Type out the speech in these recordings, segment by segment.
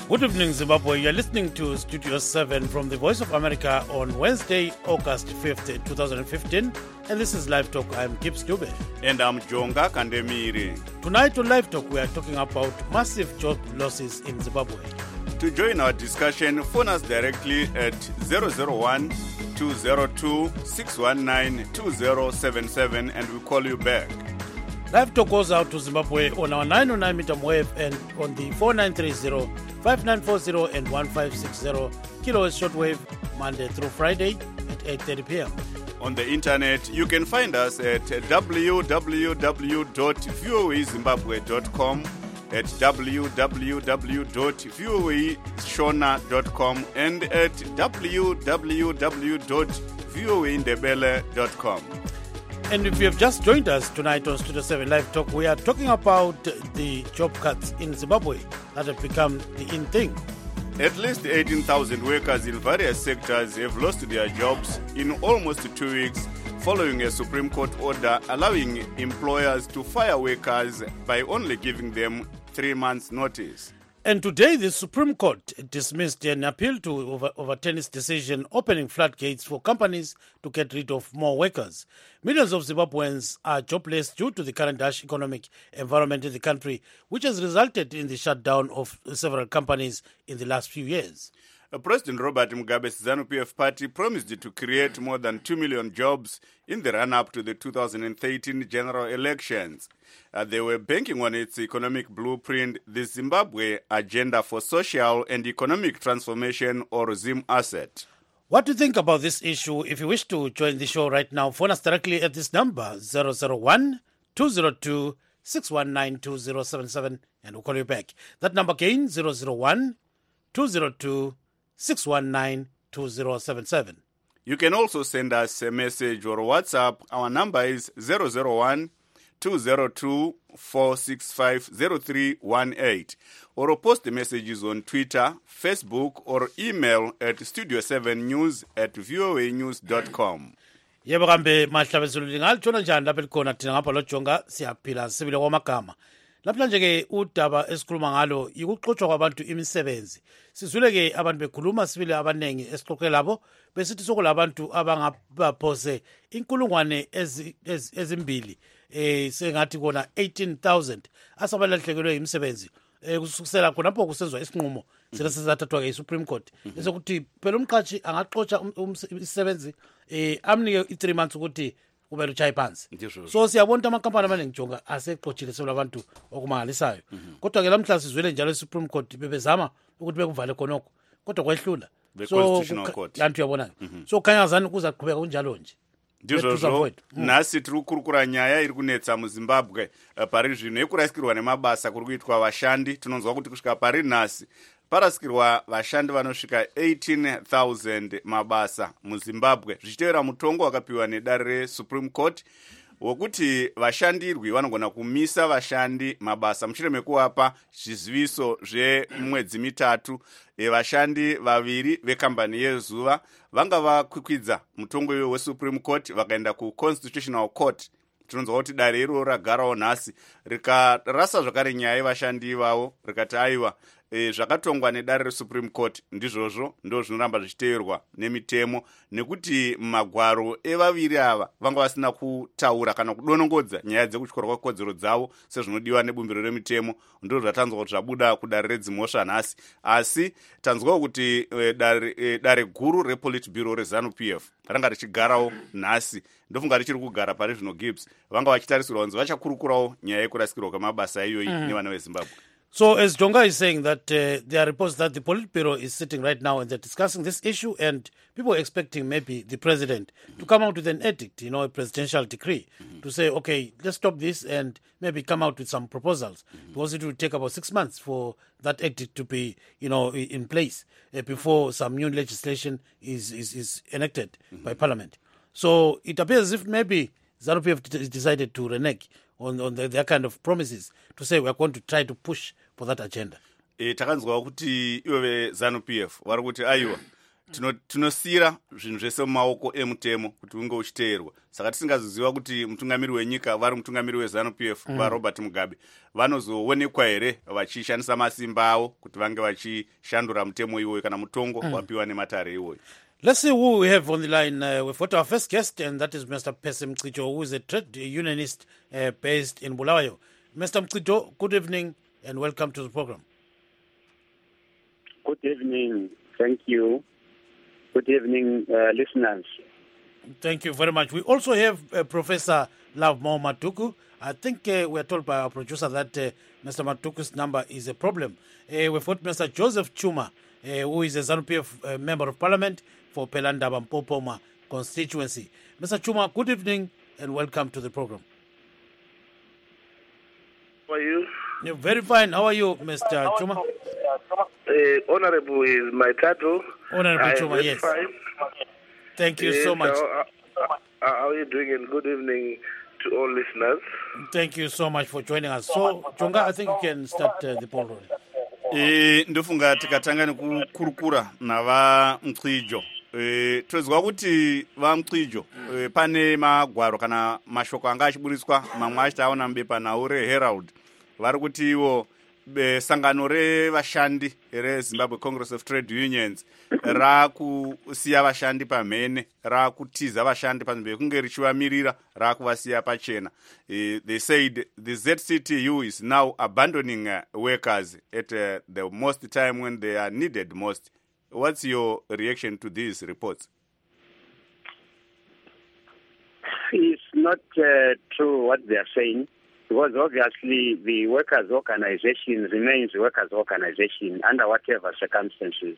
Good evening, Zimbabwe. You're listening to Studio 7 from the Voice of America on Wednesday, August 5th, 2015. And this is Live Talk. I'm Gibbs Dube. And I'm Jonga Kandemiri. Tonight on Live Talk, we are talking about massive job losses in Zimbabwe. To join our discussion, phone us directly at 001-202-619-2077 and we'll call you back. Live Talk goes out to Zimbabwe on our 909 meter wave and on the 4930, 5940 and 1560 kilohertz shortwave, Monday through Friday at 8:30 p.m. On the internet, you can find us at www.voazimbabwe.com, at www.voashona.com, and at www.voaindebele.com. And if you have just joined us tonight on Studio 7 Live Talk, we are talking about the job cuts in Zimbabwe that have become the in thing. At least 18,000 workers in various sectors have lost their jobs in almost 2 weeks following a Supreme Court order allowing employers to fire workers by only giving them 3 months' notice. And today, the Supreme Court dismissed an appeal to overturn its decision, opening floodgates for companies to get rid of more workers. Millions of Zimbabweans are jobless due to the current harsh economic environment in the country, which has resulted in the shutdown of several companies in the last few years. President Robert Mugabe's ZANU-PF party promised to create more than 2 million jobs in the run-up to the 2013 general elections. They were banking on its economic blueprint, the Zimbabwe Agenda for Social and Economic Transformation, or ZIM-ASSET. What do you think about this issue? If you wish to join the show right now, phone us directly at this number, 001-202-619-2077, and we'll call you back. That number again, 001-202-619-2077. You can also send us a message or WhatsApp. Our number is 001-202-465-0318. Or post the messages on Twitter, Facebook, or email at studio7news@voanews.com. Yebo kambe mahlabezulu lingalithona njani lapha likhona thina ngapha lojonga siyaphila sibile kwamagama. Lapha nje ke udaba esikhuluma ngalo yikuxoxwa kwabantu imisebenzi. Sizwile ke abantu bekhuluma sibile abanengi esixoxe labo besithi sokulabantu abangaphose inkulungwane ezimbili sengathi kona 18,000 asabalahlekelwe imisebenzi. Kusukusela khonapho kusenzwa isinqumo sesizathathwa ke Supreme Court esokuthi phela umqhashi angaxoxa isisebenzi amnike i3 months ukuthi kubele uchayi phansi. So siyabona amakampani amaningi jonga asexoxile solabantu okumangalisayo. Kodwa ke lamhla sizwele njalo Supreme Court bebezama ukuthi bekuvale khonokho kodwa kwehlula. So yantu yabona. So khanyazani kuza kuqhubeka kunjalo nje. Ndizvo nhasi tiri kukurukura nyaya iri kunetsa muzimbabwe pari zvino yekurasikirwa nemabasa kuri kuitwa vashandi. Tinonzwa kuti kusvika pari nhasi parasikirwa vashandi vanosvika 18,000 mabasa muzimbabwe, zvichitevera mutongo wakapiwa nedare reSupreme Court wokuti vashandirwi vanogona kumisa vashandi mabasa mushure mekuvapa zviziviso zvemwedzi mitatu. Vashandi vaviri vekambani yezuva vanga vakwikwidza mutongo iwe weSupreme Court vakaenda kuConstitutional Court. Tinonzwa kuti dare iro ragarawo nhasi rikarasa zvakare nyaya yevashandi ivavo rikati aiwa zvakatongwa nedare reSupreme Court ndizvozvo ndo zvinoramba zvichiteerwa nemitemo, nekuti magwaro evaviri ava vanga vasina kutaura kana kudonongodza nyaya dzekutyorwa kwekodzero dzavo sezvinodiwa nebumbiro remitemo. Ndo zvatanzwa kuti zvabuda kudare redzimhosva nhasi, asi tanzwawo kuti dare guru rePolitburo reZANU-PF ranga richigarawo nhasi. Ndofunga richiri kugara pari zvino Gibbs vanga vachitarisirwa kunzi vachakurukurawo nyaya yekurasikirwa kwemabasa iyoyi nevana veZimbabwe. So as Jonga is saying that there are reports that the Politburo is sitting right now and they're discussing this issue, and people are expecting maybe the president to come out with an edict, a presidential decree to say, okay, let's stop this and maybe come out with some proposals, because it will take about 6 months for that edict to be, in place before some new legislation is enacted by Parliament. So it appears as if maybe ZANU-PF has decided to renege on their kind of promises to say we are going to try to push for that agenda. Takanzwa kuti iwe ZANU-PF vari kuti aiwa tinosiyira zvinhu zvese mumaoko emutemo kuti unge uchiteerwa. Saka tisingazoziva kuti mutungamiri wenyika vari mutungamiri weZANU-PF vaRobert Mugabe vanozoonekwa here vachishandisa masimba avo kuti vange vachishandura mutemo iwoyo kana mutongo wapiwa nematare iwoyo. Let's see who we have on the line. We've got our first guest, and that is Mr. Percy Mcijo, who is a trade unionist based in Bulawayo. Mr. Mcijo, good evening and welcome to the program. Good evening. Thank you. Good evening, listeners. Thank you very much. We also have Professor Lovemore Matuku. I think we are told by our producer that Mr. Matuku's number is a problem. We've got Mr. Joseph Chuma, who is a ZANU-PF member of parliament for Pelandaba Mpopoma constituency. Mr. Chuma, good evening and welcome to the program. How are you? You're very fine. How are you, Mr. Chuma? Honorable is my title. Honorable Chuma, yes. Fine. Thank you so much. How are you doing? And good evening to all listeners. Thank you so much for joining us. So, Chonga, I think you can start the poll roll. Ndofunga tikatanga nekukurukura navaMcijo. Tozwa kuti vaMcijo pane magwaro kana mashoko anga achiburiswa mamwe achitaona mubepa nhau reHerald vari kuti ivo sangano revashandi reZimbabwe Congress of Trade Unions rakusiya vashandi pamhene, rakutiza vashandi panzvimbo yekunge richivamirira, rakuvasiya pachena. They said the ZCTU is now abandoning workers at the most time when they are needed most. What's your reaction to these reports? It's not true what they are saying, because obviously the workers' organization remains a workers' organization under whatever circumstances.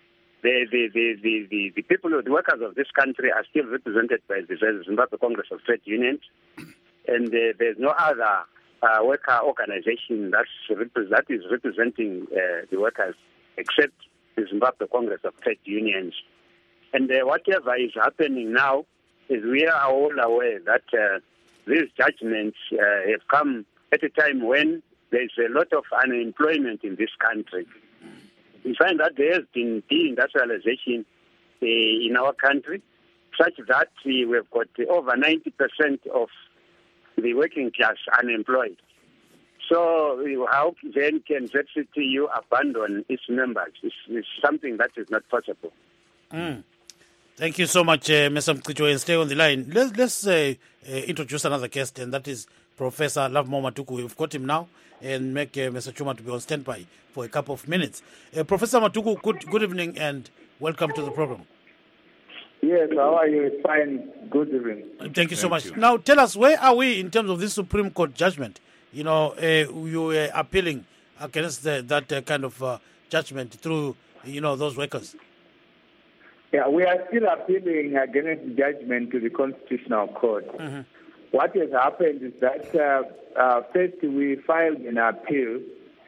The people, the workers of this country are still represented by the Zimbabwe Congress of Trade Unions, and there's no other worker organization that is representing the workers except the Zimbabwe Congress of Trade Unions. And whatever is happening now is we are all aware that these judgments have come at a time when there's a lot of unemployment in this country. We find that there has been deindustrialization in our country, such that we've got over 90% of the working class unemployed. So how then can ZCTU abandon its members? It's something that is not possible. Thank you so much, Mr. Mcijo, and stay on the line. Let's introduce another guest, and that is Professor Lovemore Matuku. We've got him now, and make Mr. Chuma to be on standby for a couple of minutes. Professor Matuku, good evening and welcome to the program. Yes, how are you? Fine. Good evening. Thank you so much. Now, tell us, where are we in terms of this Supreme Court judgment? You know, you were appealing against that kind of judgment through, those workers. Yeah, we are still appealing against the judgment to the Constitutional Court. Mm-hmm. What has happened is that first we filed an appeal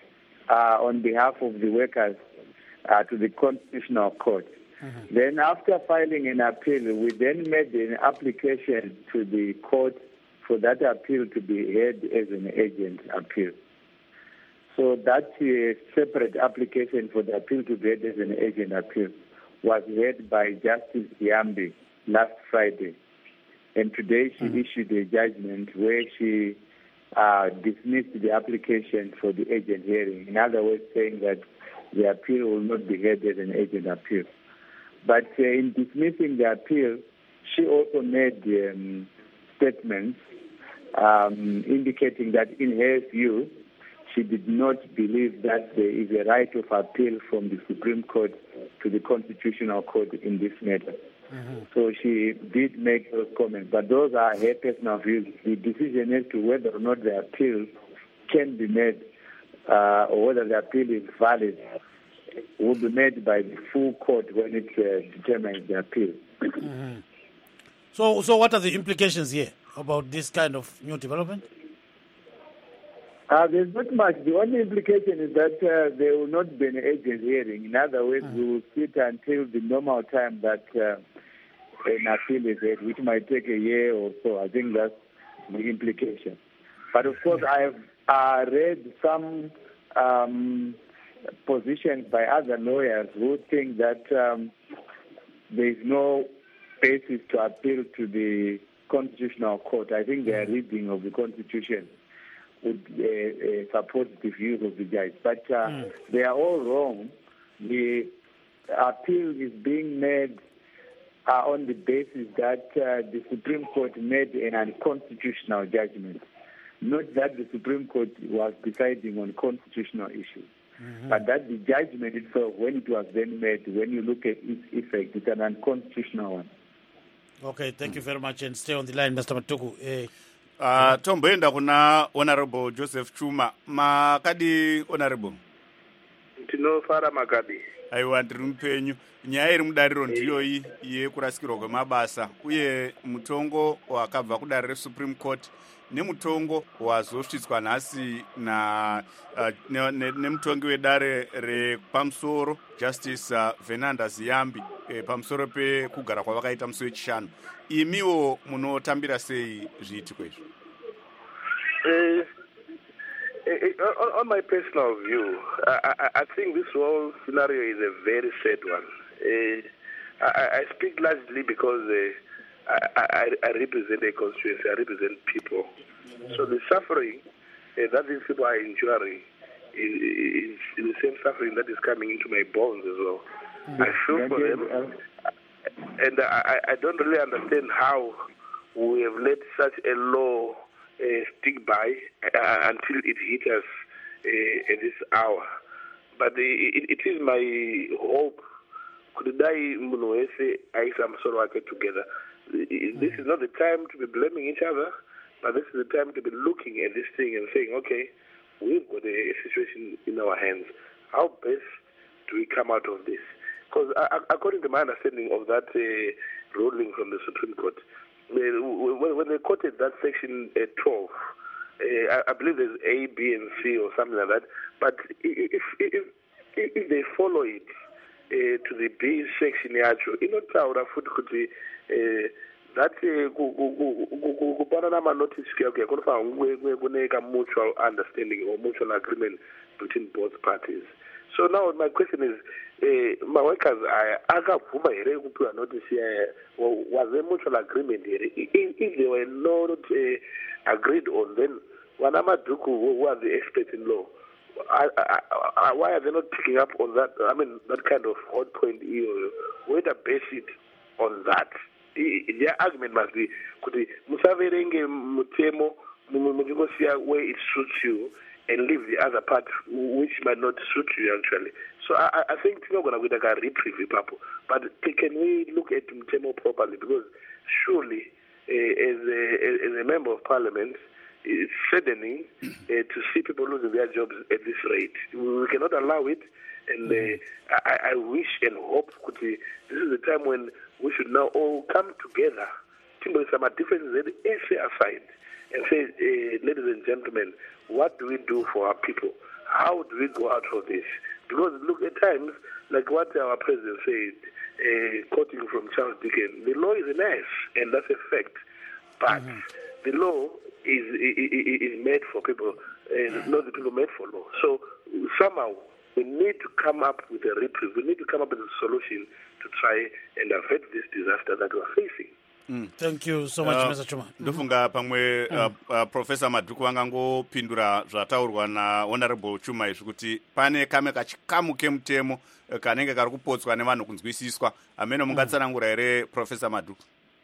on behalf of the workers to the Constitutional Court. Mm-hmm. Then after filing an appeal, we then made an application to the court for that appeal to be heard as an agent appeal. So that separate application for the appeal to be heard as an agent appeal was heard by Justice Yambi last Friday. And today she issued a judgment where she dismissed the application for the agent hearing. In other words, saying that the appeal will not be heard as an agent appeal. But in dismissing the appeal, she also made statements indicating that in her view, she did not believe that there is a right of appeal from the Supreme Court to the Constitutional Court in this matter. Mm-hmm. So she did make those comments, but those are her personal views. The decision as to whether or not the appeal can be made or whether the appeal is valid will be made by the full court when it determines the appeal. Mm-hmm. So what are the implications here about this kind of new development? There's not much. The only implication is that there will not be an agent hearing. In other words, we will sit until the normal time that an appeal is heard, which might take a year or so. I think that's the implication. But of course, I have read some positions by other lawyers who think that there is no basis to appeal to the Constitutional Court. I think their reading of the Constitution would support the views of the judge. But they are all wrong. The appeal is being made on the basis that the Supreme Court made an unconstitutional judgment, not that the Supreme Court was deciding on constitutional issues, but that the judgment itself, when it was then made, when you look at its effect, it's an unconstitutional one. Okay, thank you very much, and stay on the line, Mr. Matuku. Tomboenda kuna Honorable Joseph Chuma. Makadi Honorable. Tinofara makadi. Aiwa ndiri mupenyu. Nyaya iri mudariro ndiyo iyi yekurasikirwa kwemabasa uye mutongo wakabva kudare reSupreme Court nemutongo wazosvitswa nhasi nemutongi wedare repamusoro Justice Fernanda Ziyambi pamusoro pekugara kwavakaita musi wechishanu. Imiwo munotambira sei zviitiko izvo? On my personal view, I think this whole scenario is a very sad one. I speak largely because I represent a constituency, I represent people. So the suffering that these people are enduring is the same suffering that is coming into my bones as well. I feel for them, and I don't really understand how we have let such a law stick by until it hit us at this hour. But it is my hope kudai munhu wese aisa musoro wake together. This is not the time to be blaming each other, but this is the time to be looking at this thing and saying, okay, we've got a situation in our hands. How best do we come out of this? Because according to my understanding of that ruling from the Supreme Court, when they quoted that section 12, I believe there's A, B, and C or something like that. But if they follow it to the B section, inotaura futhi kuti that kupanana manotice kuyake kunofanira kuneka mutual understanding or mutual agreement between both parties. So now my question is, my workers akavhuma here kupiwa notice here, was there mutual agreement here? If they were not agreed on, then Wana Maduku, who are the experts in law, why are they not picking up on that? I mean, that kind of hot point. Where to base it on that? Their argument must be, musaverenge mutemo mujingosia where it suits you and leave the other part which might not suit you actually. So I think we're going to get a reprieve people. But can we look at mutemo properly? Because surely, as a member of parliament, it's saddening to see people losing their jobs at this rate. We cannot allow it, and I wish and hope this is the time when we should now all come together, some differences aside, and say, ladies and gentlemen, what do we do for our people? How do we go out of this? Because look, at times, like what our president said, quoting from Charles Dickens, the law is a mess, and that's a fact. But the law is made for people, and not the people made for law. So somehow we need to come up with a reprieve. We need to come up with a solution to try and avert this disaster that we are facing. Thank you so much, Mr. Chuma. Ndofunga pamwe Professor Madhuku vangangopindura zvataurwa naHonorable Chuma izvi kuti pane kame kachikamu kemutemo kanenge kari kupotswa nevanhu kunzwisiswa. Ameno mungatsanangura here Professor Madhuku?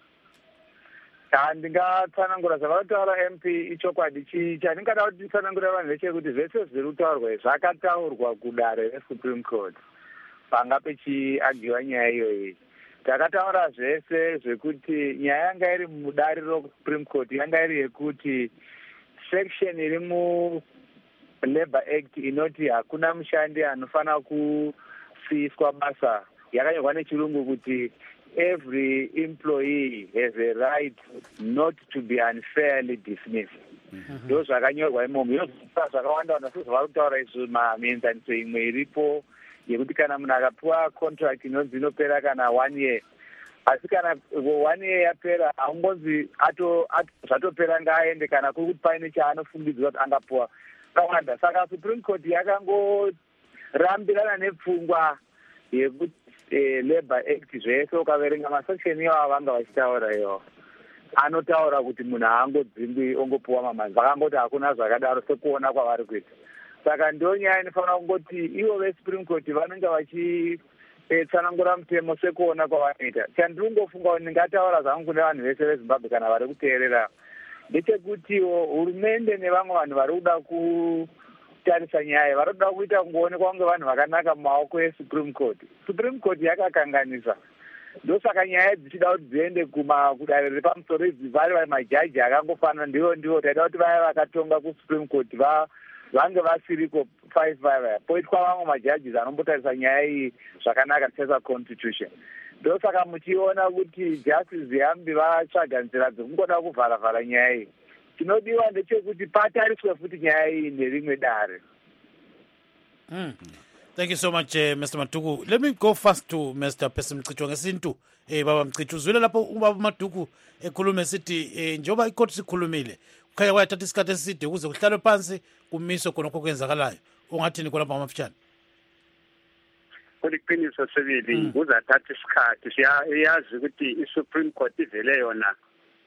Ndingatsanangura zvavakataura MP ichokwadi. Chandingada kuti nditsanangura vanhu vechekuti zvese zviri kutaurwa zvakataurwa kudare reSupreme Court panga pechiagiwa nyaya iyoyi. Takataura zvese zvekuti nyaya yanga iri mudare reSupreme Court yanga iri yekuti section iri muLabour Act inoti hakuna mushandi anofana kusiyiswa basa yakanyorwa nechirungu kuti every employee has a right not to be unfairly dismissed. Ndo zvakanyorwa imomo. Yozvipa zvakawanda sezvavari kutaura izvo maenzaniso imwe iripo yekuti kana munhu akapiwa contract inonzi inopera kana 1 year, asi kana 1 year yapera haungonzi zvatopera ngaaende kana kuri kuti paine chaanofungidzwa kuti angapiwa kawanda. Saka Supreme Court yakangorambirana nepfungwa yekuti Labour Act zvese ukaverenga masection iwawo vanga vachitaura iwawo anotaura kuti munhu haangodzingwi ongopuwa mamanzi vakangoti hakuna zvakadaro sekuona kwavari kuita saka ndonyaya inofanira kungoti ivo vesupreme court vanenge vachitsanangura mutemo sekuona kwavanoita chandiri kungofunga kuti ndingataura zvangu kune vanhu vese vezimbabwe kana vari kuteerera ndechekutiwo hurumende nevamwe vanhu vari kuda kutarisa nyaya vari kuda kuita kungoonekwa kunge vanhu vakanaka mumaoko esupreme court. Supreme court yakakanganisa ndosaka nyaya dzichida kuti dziende kudanho repamusoro idzi vari majaji akangofanana ndivo taida kuti vaya vakatonga kusupreme court vange vasiriko 5 vaya poitwa vamwe majaji anombotarisa nyaya iyi zvakanaka tesa constitution. Ndosaka muchiona kuti justice yambi vatsvaga nzira dzekungoda kuvharavhara nyaya iyi. Chinodiwa ndechekuti patariswe futi nyaya iyi nerimwe dare. Thank you so much, Mr. Matuku. Let me go first to Mr. Percy Mcicho ngesintu. Baba Mcicho, uzwile lapho ubaba Matuku ekhulume sithi njoba icourt sikhulumile. Kukhaya kwayathatha isikhathi eside ukuze kuhlalwe phansi kumiswe khonokho kwenzakalayo. Ungathini khona lapha amafitshane? Kuliqiniso sebili kuzathatha isikhathi siyazi ukuthi i-Supreme Court ivele yona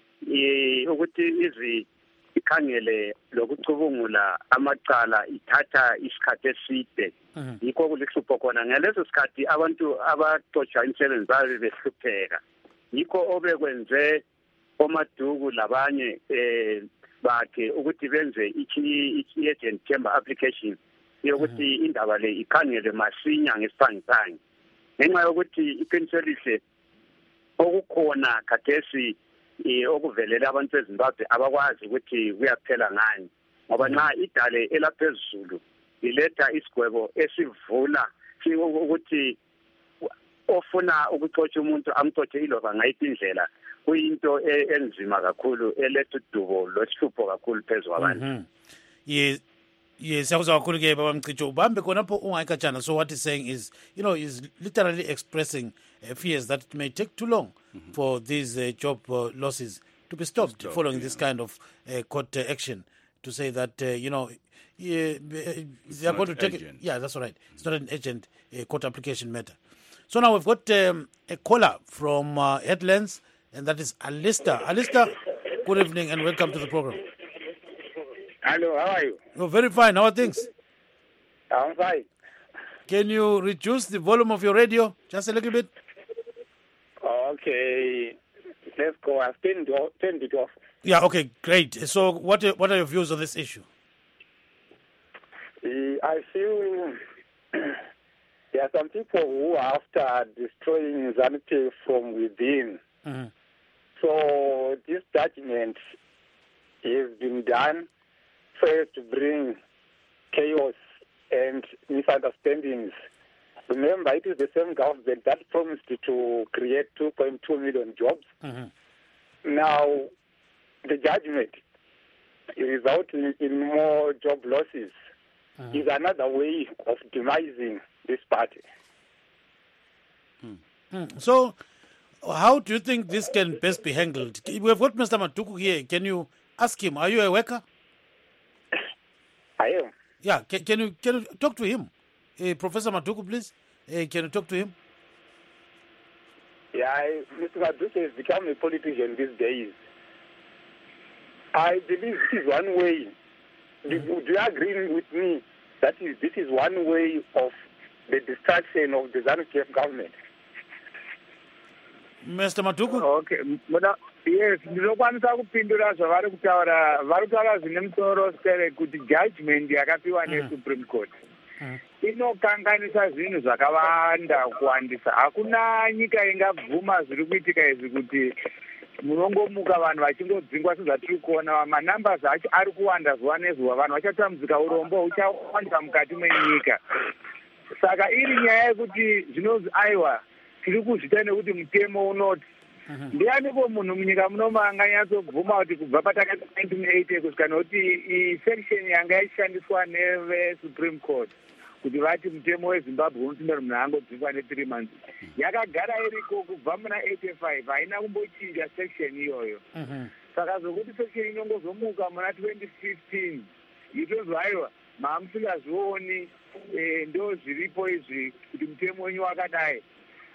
ukuthi ikhangele lokucubungula amacala ithatha isikhathi eside yikho kulihlupho khona ngaleso sikhathi abantu abaxotsha imisebenzi babe behlupheka yikho obekwenze oMaduku labanye bakhe ukuthi benze i-agent chamber application yokuthi indaba le ikhangele masinya ngesiphangisangi ngenxa yokuthi iqiniso elihle okukhona khathesi okuvelela abantu eZimbabwe abakwazi ukuthi kuyaphela ngani ngoba nxa idale elaphezulu iletha isigwebo esivula ukuthi ofuna ukuxotsha umuntu amxotshe iloba ngayiphi indlela kuyinto enzima kakhulu eletha udubo losihlupho kakhulu phezu kwabantu. Yes, siyakuzwa kakhulu ke baba Mcicho ubambe khonapho ungayikatshana. So what he's saying is, is literally expressing fears that it may take too long for these job losses to be stopped following this kind of court action, to say that they are going to take it. Yeah, that's right. It's not an urgent court application matter. So now we've got a caller from Headlands, and that is Alistair. Alistair, good evening and welcome to the program. Hello, how are you? You're very fine. How are things? I'm fine. Can you reduce the volume of your radio just a little bit? Okay, let's go. I've turned it off. Yeah, okay, great. So what are your views on this issue? I feel there are some people who are after destroying ZANU-PF from within. So this judgment has been done first to bring chaos and misunderstandings. Remember, it is the same government that promised to create 2.2 million jobs. Now, the judgment resulting in more job losses is another way of demising this party. So, how do you think this can best be handled? We have got Mr. Matuku here. Can you ask him, are you a worker? I am. Yeah, can you talk to him? Professor Matuku, please. Can you talk to him? Yeah, Mr. Matuku has become a politician these days. I believe this is one way. Do you agree with me that this is one way of the destruction of the ZANU-PF government? Mr. Matuku? Okay, yes, ndinokwanisa kupindura zvavari kutaura zvine musoro sere kuti judgment yakapiwa neSupreme Court inokanganisa zvinhu zvakawanda kuwandisa. Hakuna nyika ingabvuma zviri kuitika izvi kuti munongomuka vanhu vachingodzingwa sezvatiri kuona. Manumbers acho ari kuwanda zuva nezuva, vanhu vachatambudzika, urombo huchawanda mukati menyika. Saka iri nyaya yekuti zvinonzi aiwa tiri kuzvita nekuti mutemo unoti ndianipo munhu munyika munomu anganyatsobvuma kuti kubva patakati 1980 kusvika nokuti section yanga yachishandiswa neveSupreme Court kuti vati mutemo weZimbabwe unotinda kuti munhu angodzingwa ne3 months yakagara iriko kubva muna 85, haina kumbochinja section iyoyo. Saka zvokuti section inongozomuka muna 2015 itonzi aiwa mamusingazvioni ndo zviripo izvi kuti mutemo wenyu wakadai.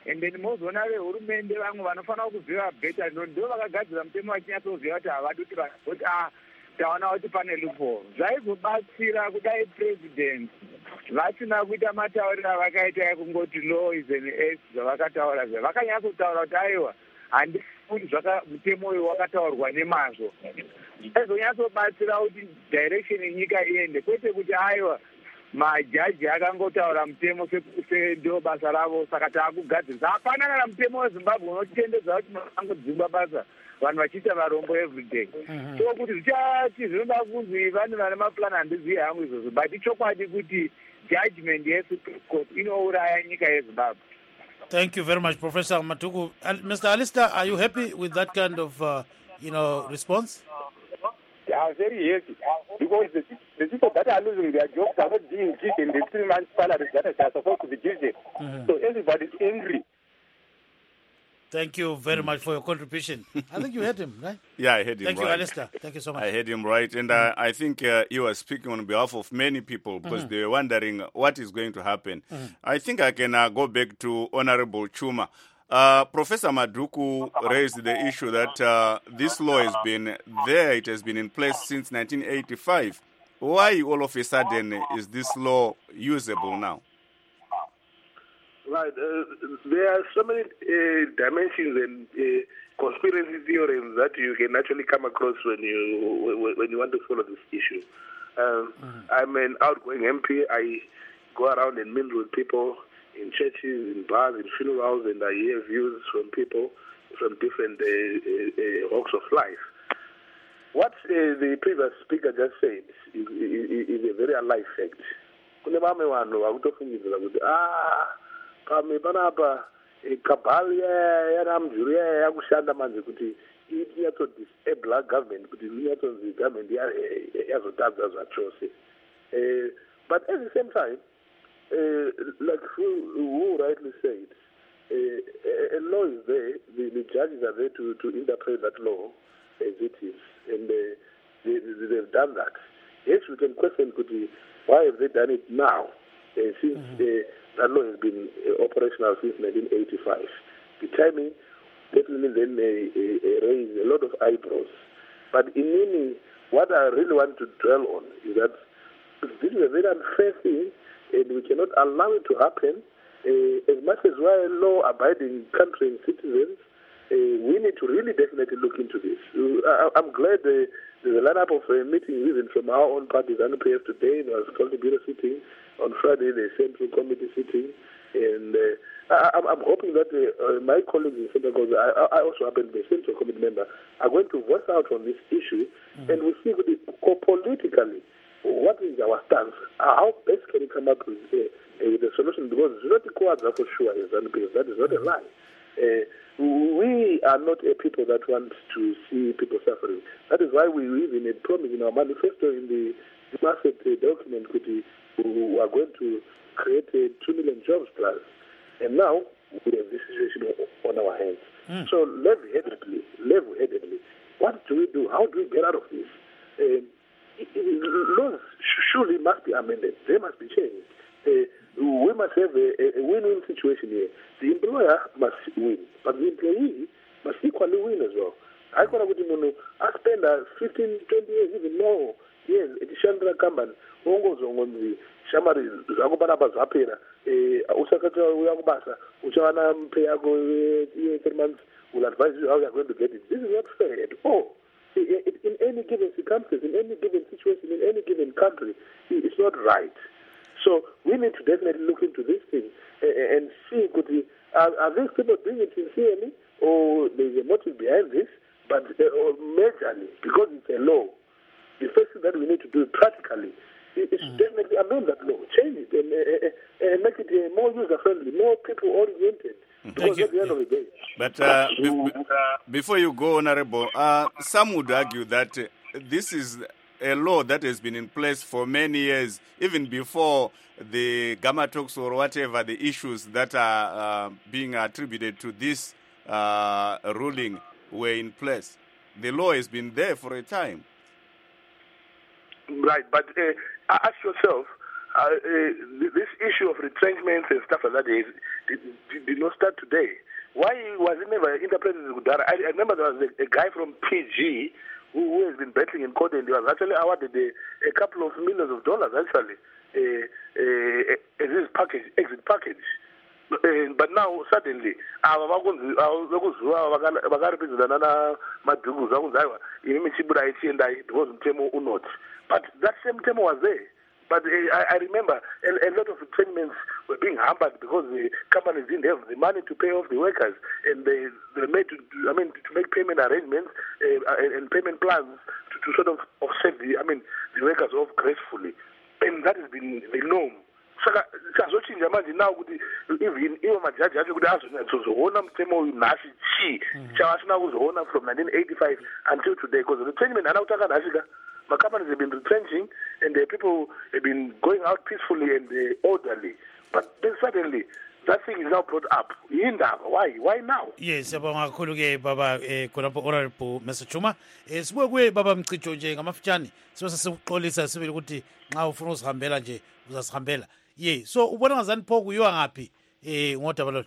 and then mozoona vehurumende vamwe vanofanira kuziva bheta ndo vakagadzira mutemo vachinyatsoziva kuti havadi kuti kuti taona kuti pane loophole. Zvaizobatsira kudai president vasina kuita matauriro avakaita ekungoti law is an ace zvavakataura vakanyatsotaura kuti aiwa handisi kuti mutemo uyu wakataurwa nemazvo. Zvaizonyatsobatsira kuti direction yenyika iende, kwete kuti aiwa majaji akangotaura mutemo ndo basa ravo saka taakugadzirisa. Hapana kana mutemo weZimbabwe unotendedza kuti mangodzingwa basa vanhu vachiita varombo everyday. So kuti zvichati zvinoda kunzi vanhu vane maplan handizivi hangu izvozvo, but ichokwadi kuti judgment yeSupreme Court inouraya nyika yeZimbabwe. Thank you very much, Professor Matuku. Mr. Alistair, are you happy with that kind of response? I'm very happy because the people that are losing their jobs are not being given the 3 months salary that they are supposed to be given. So everybody is angry. Thank you very much for your contribution. I think you heard him, right? Yeah, I heard him. Thank right. you, Alistair. Thank you so much. I heard him right. And I think he was speaking on behalf of many people because they were wondering what is going to happen. I think I can go back to Honorable Chuma. Professor Maduku raised the issue that this law has been there. It has been in place since 1985. Why all of a sudden is this law usable now? Right. There are so many dimensions and conspiracy theorems that you can actually come across when you want to follow this issue. I'm an outgoing MP. I go around and mingle with people in churches, in bars, in funerals, and I hear views from people from different walks of life. What the previous speaker just said is a very alive fact. Panapa cabal yaramjuri yakushanda manje kuti inyatso disable government kuti inyatso government yazotadza zvachose. But at the same time, like who rightly said, a law is there. The judges are there to interpret that law as it is, and they've done that. Yes, we can question why have they done it now, since that law has been operational since 1985. The timing definitely then raised a lot of eyebrows. But in meaning, what I really want to dwell on is that this is a very unfair thing, and we cannot allow it to happen. As much as we are a law-abiding country and citizens, we need to really definitely look into this. I'm glad there's a lineup of meetings even from our own parties, NPF today. There was County Bureau sitting. On Friday, the Central Committee sitting. And I'm hoping that my colleagues in Central Committee, I also happen to be a Central Committee member, are going to voice out on this issue. And we see politically what is our stance. How best can we come up with a solution? Because it's not equal for sure as NPF. That is not a lie. We are not a people that want to see people suffering. That is why we even made promise in our manifesto in the massive document who are going to create 2 million jobs plus. And now we have this situation on our hands. So level-headedly, what do we do? How do we get out of this? Laws surely must be amended. They must be changed. We must have a win-win situation here. The employer must win, but the employee must equally win as well. I spend 15, 20 years, even more years at the Chandra Kamban, Ongozi, Shamari, Zagobanaba Zapera, Usaka, Uyabasa, Uchana, Peago, 3 months will advise you how you are going to get it. This is not fair at all. In any given circumstance, in any given situation, in any given country, it's not right. So we need to definitely look into this thing and see, are these people doing it sincerely, or there's a motive behind this, but majorly, because it's a law, the first thing that we need to do practically is definitely amend that law, change it, and make it more user-friendly, more people-oriented. Because at the end of the day. But before you go, Honorable, some would argue that this is a law that has been in place for many years, even before the Gamma talks or whatever the issues that are being attributed to this ruling were in place. The law has been there for a time. Right, but ask yourself, this issue of retrenchments and stuff like that did not start today. Why was it never interpreted as Kudara? I remember there was a guy from PG who has been battling in court, and he was actually awarded a couple of millions of dollars, actually, as his exit package. But now, suddenly, but that same Temo was there. But I remember a lot of retrenchments were being hampered because the companies didn't have the money to pay off the workers, and they made to make payment arrangements and payment plans to sort of offset the workers off gracefully, and that has been the norm. Sazochinja manje now ukuthi even majaji athi ukuthi azozona mthemo unashi chi chawasina kuzona from 1985 until today, because the retrenchment anawutaka nashi la. My companies have been retrenching, and the people have been going out peacefully and orderly. But then suddenly, that thing is now brought up. Why? Why now? Yes, siyabonga kakhulu ke baba khonapho honorable Mr. Chuma. Sibuye kuye baba Mcijo nje ngamafutshane. Siyosa sikuxolisa sibili ukuthi nxa ufuna usihambela nje uzasihambela. Yeah, so ubona ngazani pho kuyiwa ngapi ngodaba lolu?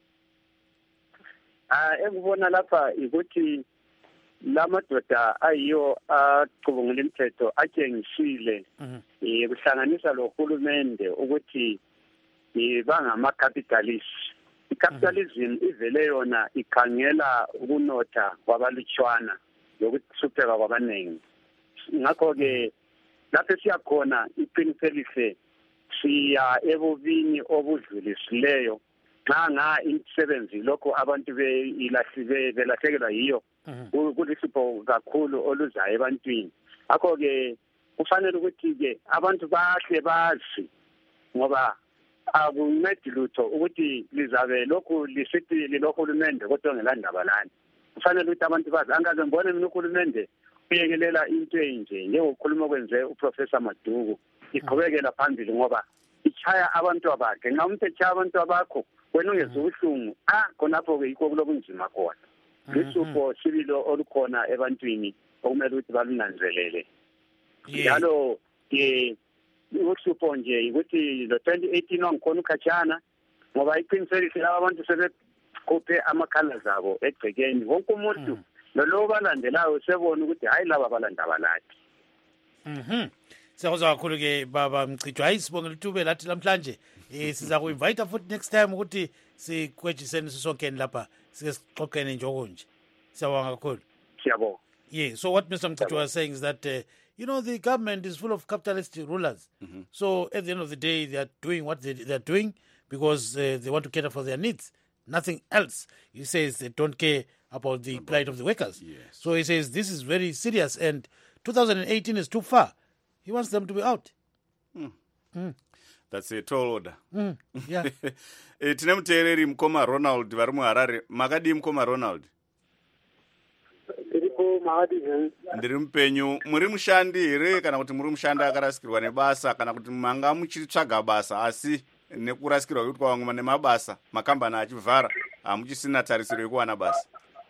Engibona lapha ukuthi lamadoda ayiyo acubungula imithetho atshengisile kuhlanganisa lohulumende ukuthi bangama-capitalist. I-capitalism ivele yona ikhangela ukunotha kwabalutshwana lokuhlupheka kwabaningi. Ngakho-ke lapho siyakhona iqiniselise siya ebubini obudlulisileyo nxa imisebenzi lokho abantu belahlekelwa yiyo kulisipho kakhulu oluzayo ebantwini. Ngakho-ke kufanele ukuthi-ke abantu bahle bazi, ngoba akuncedi lutho ukuthi lizabe lokhu lisithi lilohulumende kodwa ngelandaba lani. Kufanele ukuthi abantu bazi. Angaze ngibone mina uhulumende uyekelela into enje njengokukhuluma kwenze uProfessor Maduku, iqhubekela phambili ngoba ichaya abantu abakhe. Nxa umuntu echaya abantu abakho wena ungezwa ubuhlungu, khonapho-ke yikho kulobunzima khona. Lisupho sibilo olukhona ebantwini okumele ukuthi balunanzelele. Njalo uhlupho nje ukuthi lo 2018 wangikhona ukhatshana ngoba iqinisekise laba abantu sebekhuphe amakhala zabo egcekeni. Wonke umuntu lolowo balandelayo sebona ukuthi hayi laba balandaba lathi. Siyakuzwa kakhulu ke baba Mcijo. Hayi sibongela ithuba lathi namhlanje. Siza ku-invite futhi next time ukuthi sikwejiseni sisonkeni lapha sike sixoxene nje. Siyabonga kakhulu. Siyabonga. Yeah, so what Mr. Mcijo was saying is that the government is full of capitalist rulers. So at the end of the day, they are doing what they are doing because they want to cater for their needs, nothing else. He says they don't care about the plight of the workers. Yes. So he says this is very serious and 2018 is too far. He wants them to be out. That's a tall order. Yeah. Tine muteereri mukoma Ronald vari muHarare. Makadii mukoma Ronald? Ndiri mupenyu. Muri mushandi here kana kuti muri mushandi akarasikirwa nebasa kana kuti manga muchitsvaga basa asi nekurasikirwa kuitwa vamwe nemabasa makambani achivhara hamuchisina tarisiro yekuwana basa?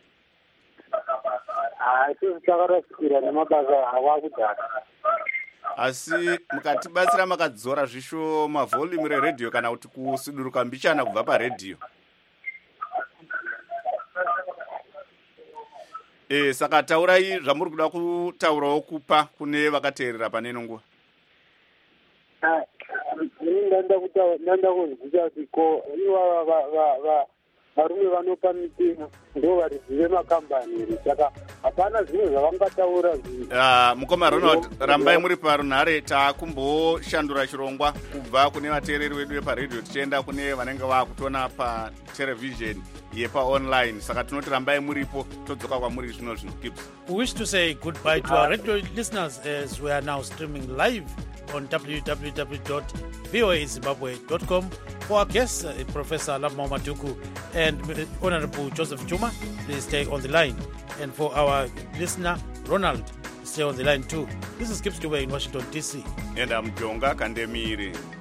Takarasikirwa nemabasa avakudhara. Asi mukatibatsira makadzora zvisho mavolume reredhiyo kana kuti kusuduruka mbichana kubva paredhiyo. Saka taurai zvamuri kuda kutaurawo kupa kune vakateerera pane nguva. Ndanda kuzvita kuti ko iva varume vanopa mitemo ndo varizive makambani saka hapana zvimwe zvavangataura mukoma Ronald, rambai muri parunhare. Taakumboshandura chirongwa kubva kune vateereri vedu veparedhiyo tichienda kune vanenge vaakutona paterevhizheni yepaonline. Saka tinoti rambai muripo, todzoka kwamuri zvino zvino. We wish to say goodbye to our radio listeners as we are now streaming live on www.voazimbabwe.com. For our guests, Professor Labma Maduku and Honorable Joseph Chuma, please stay on the line. And for our listener, Ronald, stay on the line too. This is Gibbs Dube in Washington, D.C. And I'm Jonga Kandemiri.